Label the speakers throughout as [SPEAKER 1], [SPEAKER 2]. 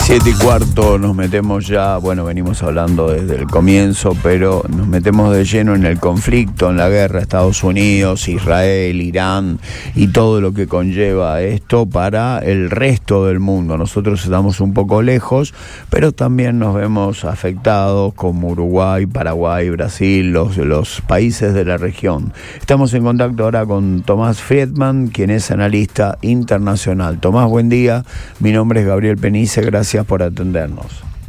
[SPEAKER 1] 7:15 nos metemos ya, bueno, venimos hablando desde el comienzo, pero nos metemos de lleno en el conflicto, en la guerra, Estados Unidos, Israel, Irán y todo lo que conlleva esto para el resto del mundo. Nosotros estamos un poco lejos, pero también nos vemos afectados como Uruguay, Paraguay, Brasil, los países de la región. Estamos en contacto ahora con Tomás Friedman, quien es analista internacional. Tomás, buen día. Mi nombre es Gabriel Penice, gracias por atendernos.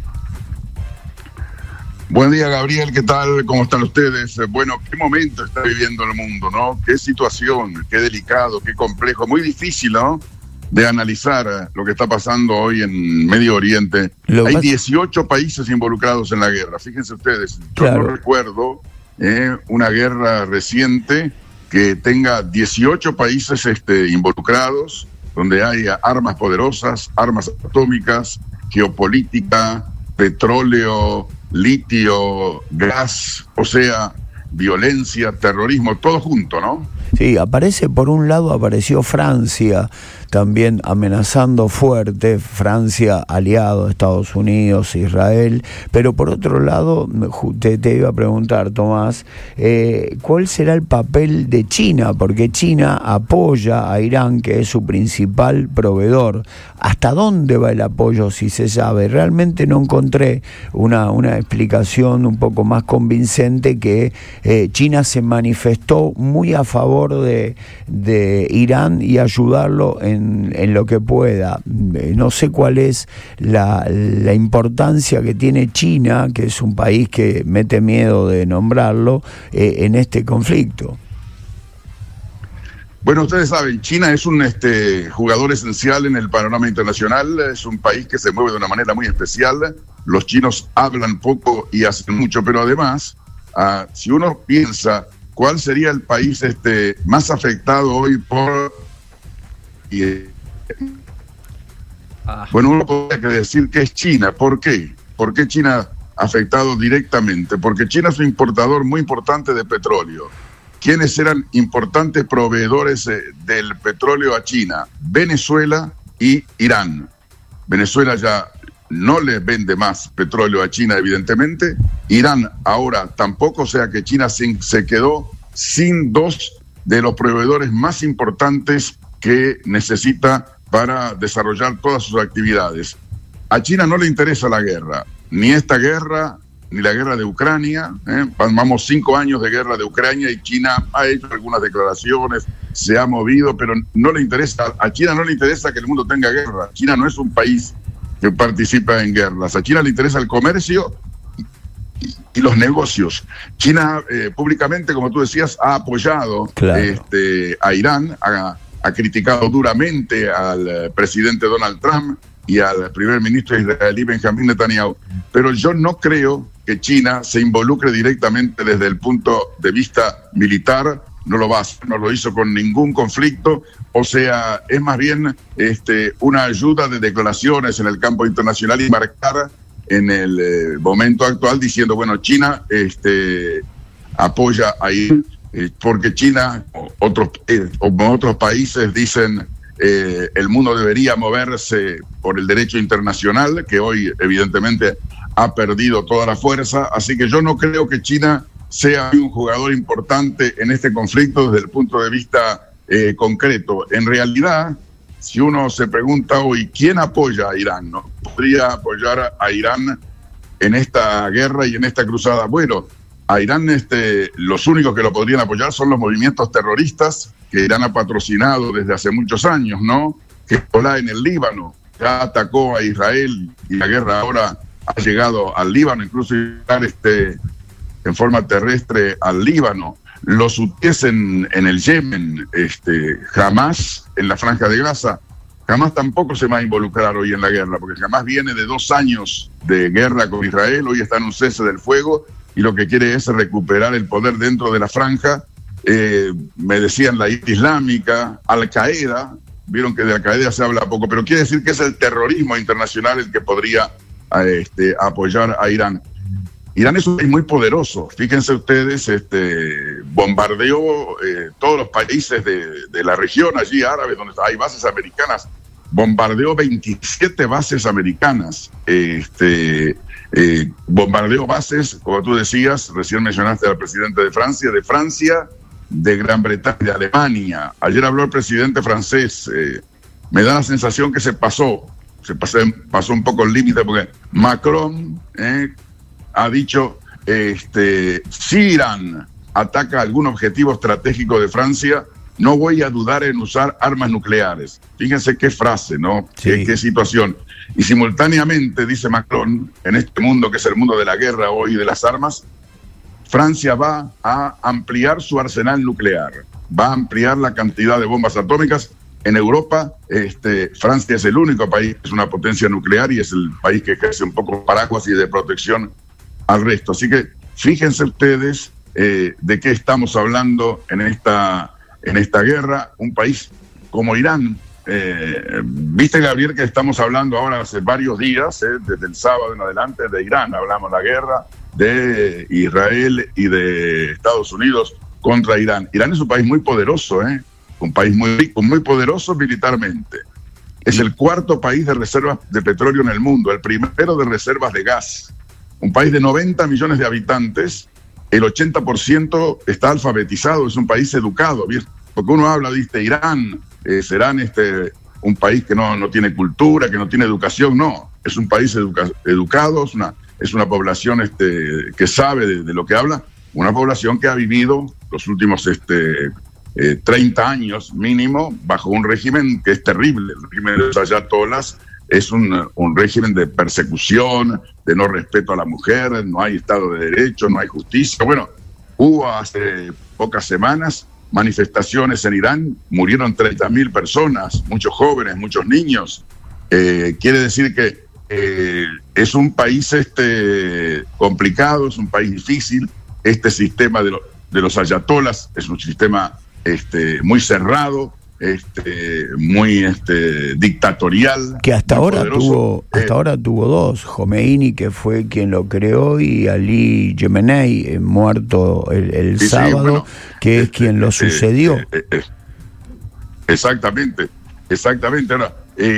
[SPEAKER 2] Buen día, Gabriel, ¿qué tal? ¿Cómo están ustedes? Bueno, qué momento está viviendo el mundo, ¿no? Qué situación, qué delicado, qué complejo, muy difícil, ¿no?, de analizar lo que está pasando hoy en Medio Oriente. Hay 18 países involucrados en la guerra, fíjense ustedes. Yo no recuerdo una guerra reciente que tenga 18 países involucrados, donde hay armas poderosas, armas atómicas, geopolítica, petróleo, litio, gas, o sea, violencia, terrorismo, todo junto, ¿no?
[SPEAKER 1] Sí, por un lado apareció Francia también amenazando fuerte, Francia aliado a Estados Unidos, Israel, pero por otro lado te iba a preguntar, Tomás, ¿cuál será el papel de China? Porque China apoya a Irán, que es su principal proveedor. ¿Hasta dónde va el apoyo, si se sabe? Realmente no encontré una explicación un poco más convincente que China se manifestó muy a favor de Irán y ayudarlo en lo que pueda. No sé cuál es la importancia que tiene China, que es un país que mete miedo de nombrarlo, en este conflicto.
[SPEAKER 2] Bueno, ustedes saben, China es un jugador esencial en el panorama internacional, es un país que se mueve de una manera muy especial. Los chinos hablan poco y hacen mucho, pero además, si uno piensa cuál sería el país más afectado hoy por... Bueno, uno podría decir que es China. ¿Por qué? ¿Por qué China ha afectado directamente? Porque China es un importador muy importante de petróleo. ¿Quiénes eran importantes proveedores del petróleo a China? Venezuela y Irán. Venezuela ya no le vende más petróleo a China, evidentemente. Irán ahora tampoco, o sea que China se quedó sin dos de los proveedores más importantes que necesita para desarrollar todas sus actividades. A China no le interesa la guerra, ni esta guerra, ni la guerra de Ucrania. Vamos 5 años de guerra de Ucrania y China ha hecho algunas declaraciones, se ha movido, pero no le interesa. A China no le interesa que el mundo tenga guerra. China no es un país que participa en guerras. A China le interesa el comercio y los negocios. China públicamente, como tú decías, ha apoyado a Irán, ha criticado duramente al presidente Donald Trump y al primer ministro israelí Benjamin Netanyahu. Pero yo no creo que China se involucre directamente desde el punto de vista militar. No lo va a hacer, no lo hizo con ningún conflicto. O sea, es más bien una ayuda de declaraciones en el campo internacional y marcar en el momento actual diciendo, bueno, China apoya a Irán. Porque China, otros países dicen el mundo debería moverse por el derecho internacional, que hoy evidentemente ha perdido toda la fuerza. Así que yo no creo que China sea un jugador importante en este conflicto desde el punto de vista concreto. En realidad, si uno se pregunta hoy, ¿quién apoya a Irán? ¿No podría apoyar a Irán en esta guerra y en esta cruzada? Bueno, a Irán los únicos que lo podrían apoyar son los movimientos terroristas que Irán ha patrocinado desde hace muchos años, ¿no? Hezbollah en el Líbano ya atacó a Israel y la guerra ahora ha llegado al Líbano, incluso en forma terrestre al Líbano. Los hutíes en el Yemen, Hamás en la Franja de Gaza. Hamás tampoco se va a involucrar hoy en la guerra, porque Hamás viene de 2 años de guerra con Israel, hoy está en un cese del fuego y lo que quiere es recuperar el poder dentro de la franja. Me decían la Islámica, Al-Qaeda, vieron que de Al-Qaeda se habla poco, pero quiere decir que es el terrorismo internacional el que podría apoyar a Irán. Irán es un país muy poderoso, fíjense ustedes, bombardeó todos los países de la región allí árabes, donde hay bases americanas bombardeó 27 bases americanas, bombardeó bases, como tú decías, recién mencionaste al presidente de Francia, de Gran Bretaña, de Alemania. Ayer habló el presidente francés, me da la sensación que se pasó un poco el límite, porque Macron ha dicho, si Irán ataca algún objetivo estratégico de Francia, no voy a dudar en usar armas nucleares. Fíjense qué frase, ¿no?
[SPEAKER 1] Sí.
[SPEAKER 2] Qué situación. Y simultáneamente, dice Macron, en este mundo que es el mundo de la guerra hoy y de las armas, Francia va a ampliar su arsenal nuclear, va a ampliar la cantidad de bombas atómicas. En Europa, Francia es el único país que es una potencia nuclear y es el país que ejerce un poco paraguas y de protección al resto. Así que fíjense ustedes de qué estamos hablando en esta guerra. Un país como Irán, viste, Gabriel, que estamos hablando ahora hace varios días, desde el sábado en adelante, de Irán. Hablamos de la guerra de Israel y de Estados Unidos contra Irán. Irán es un país muy poderoso, un país muy rico, muy poderoso militarmente. Es el cuarto país de reservas de petróleo en el mundo, el primero de reservas de gas. Un país de 90 millones de habitantes, el 80% está alfabetizado, es un país educado, ¿bien? Porque uno habla, ¿viste? Irán, serán un país que no tiene cultura, que no tiene educación. No, es un país educado, es una población que sabe de lo que habla, una población que ha vivido los últimos 30 años mínimo bajo un régimen que es terrible. El régimen de los ayatolás es un régimen de persecución, de no respeto a la mujer, no hay Estado de Derecho, no hay justicia. Bueno, hubo hace pocas semanas manifestaciones en Irán, murieron 30.000 personas, muchos jóvenes, muchos niños. Quiere decir que es un país complicado, es un país difícil. Este sistema de los ayatolás es un sistema muy cerrado, muy dictatorial,
[SPEAKER 1] que hasta ahora tuvo dos: Jomeini, que fue quien lo creó, y Ali Khamenei, muerto el sábado, bueno, que es quien lo sucedió.
[SPEAKER 2] Exactamente. Ahora,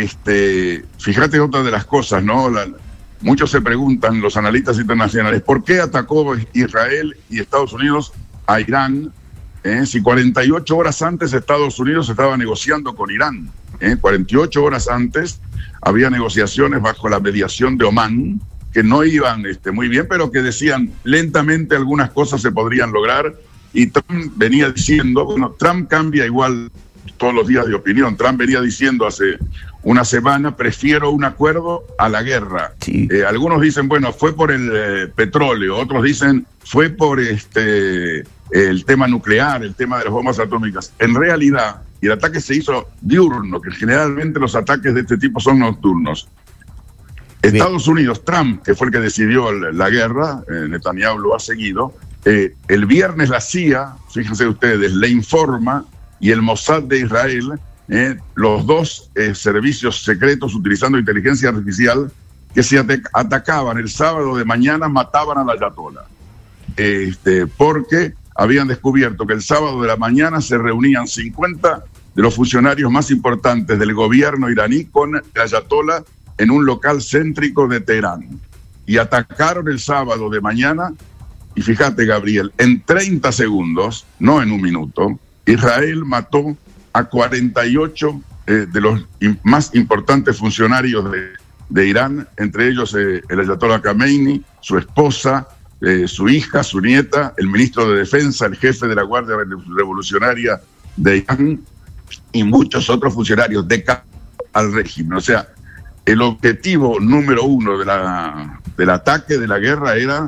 [SPEAKER 2] fíjate otra de las cosas, ¿no? Muchos se preguntan, los analistas internacionales, ¿por qué atacó Israel y Estados Unidos a Irán? Si 48 horas antes Estados Unidos estaba negociando con Irán, 48 horas antes había negociaciones bajo la mediación de Omán, que no iban muy bien, pero que decían lentamente algunas cosas se podrían lograr, y Trump venía diciendo, bueno, Trump cambia igual todos los días de opinión. Trump venía diciendo hace una semana, prefiero un acuerdo a la guerra.
[SPEAKER 1] Sí.
[SPEAKER 2] Algunos dicen, bueno, fue por el petróleo, otros dicen, fue por el tema nuclear, el tema de las bombas atómicas. En realidad, el ataque se hizo diurno, que generalmente los ataques de este tipo son nocturnos. Bien. Estados Unidos, Trump, que fue el que decidió la guerra, Netanyahu lo ha seguido, el viernes la CIA, fíjense ustedes, le informa, y el Mossad de Israel, los dos servicios secretos utilizando inteligencia artificial, que se atacaban el sábado de mañana, mataban a la ayatolá. Porque habían descubierto que el sábado de la mañana se reunían 50 de los funcionarios más importantes del gobierno iraní con el ayatolá en un local céntrico de Teherán. Y atacaron el sábado de mañana, y fíjate, Gabriel, en 30 segundos, no en un minuto, Israel mató a 48 de los más importantes funcionarios de Irán, entre ellos el ayatolá Khamenei, su esposa, su hija, su nieta, el ministro de Defensa, el jefe de la Guardia Revolucionaria de Irán y muchos otros funcionarios de cara al régimen. O sea, el objetivo número uno del ataque, de la guerra, era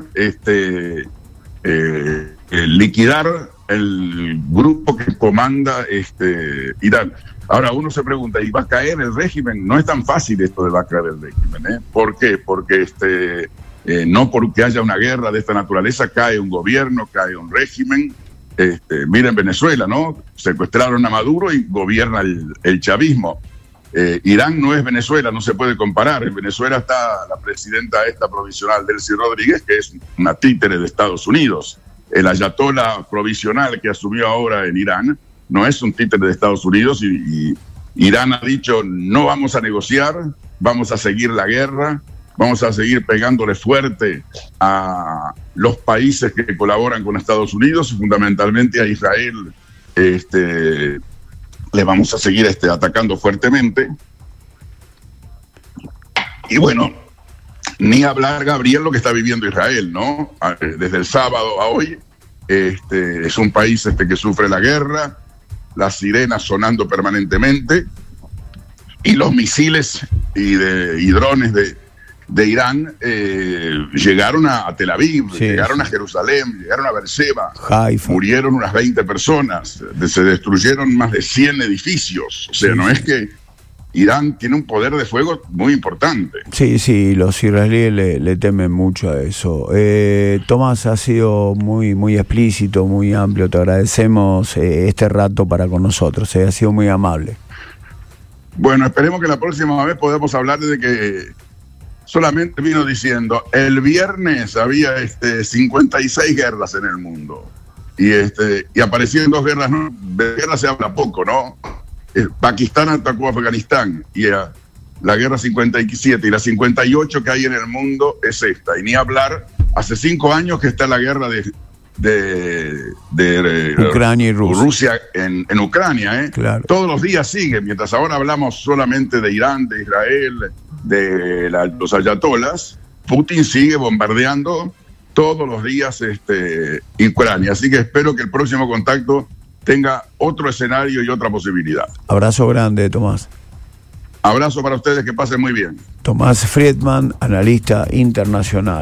[SPEAKER 2] liquidar el grupo que comanda Irán. Ahora uno se pregunta, ¿y va a caer el régimen? No es tan fácil esto de va a caer el régimen, ¿Por qué? Porque no porque haya una guerra de esta naturaleza cae un gobierno, cae un régimen. Miren Venezuela, ¿no? Secuestraron a Maduro y gobierna el chavismo. Irán no es Venezuela, no se puede comparar. En Venezuela está la presidenta provisional, Delcy Rodríguez, que es una títere de Estados Unidos. El ayatolá provisional que asumió ahora en Irán no es un títere de Estados Unidos y Irán ha dicho, no vamos a negociar, vamos a seguir la guerra, vamos a seguir pegándole fuerte a los países que colaboran con Estados Unidos, fundamentalmente a Israel. Le vamos a seguir atacando fuertemente. Y bueno, ni hablar, Gabriel, lo que está viviendo Israel, ¿no? Desde el sábado a hoy, es un país que sufre la guerra, las sirenas sonando permanentemente, y los misiles y drones de Irán llegaron a Tel Aviv, llegaron a Jerusalén, llegaron a Beersheba,
[SPEAKER 1] Haifa.
[SPEAKER 2] Murieron unas 20 personas, se destruyeron más de 100 edificios. O sea, no es que Irán tiene un poder de fuego muy importante.
[SPEAKER 1] Sí, los israelíes le temen mucho a eso. Tomás, ha sido muy explícito, muy amplio. Te agradecemos este rato para con nosotros. Ha sido muy amable.
[SPEAKER 2] Bueno, esperemos que la próxima vez podamos hablar de que solamente vino diciendo, el viernes había 56 guerras en el mundo. Y aparecieron 2 guerras, ¿no? De guerra se habla poco, ¿no? Pakistán atacó a Afganistán y la guerra 57 y la 58 que hay en el mundo es esta. Y ni hablar, hace 5 años que está la guerra de
[SPEAKER 1] Ucrania y
[SPEAKER 2] Rusia en Ucrania.
[SPEAKER 1] Claro.
[SPEAKER 2] Todos los días sigue, mientras ahora hablamos solamente de Irán, de Israel, de los ayatolas. Putin sigue bombardeando todos los días Ucrania. Así que espero que el próximo contacto tenga otro escenario y otra posibilidad.
[SPEAKER 1] Abrazo grande, Tomás.
[SPEAKER 2] Abrazo para ustedes, que pasen muy bien.
[SPEAKER 1] Tomás Friedman, analista internacional.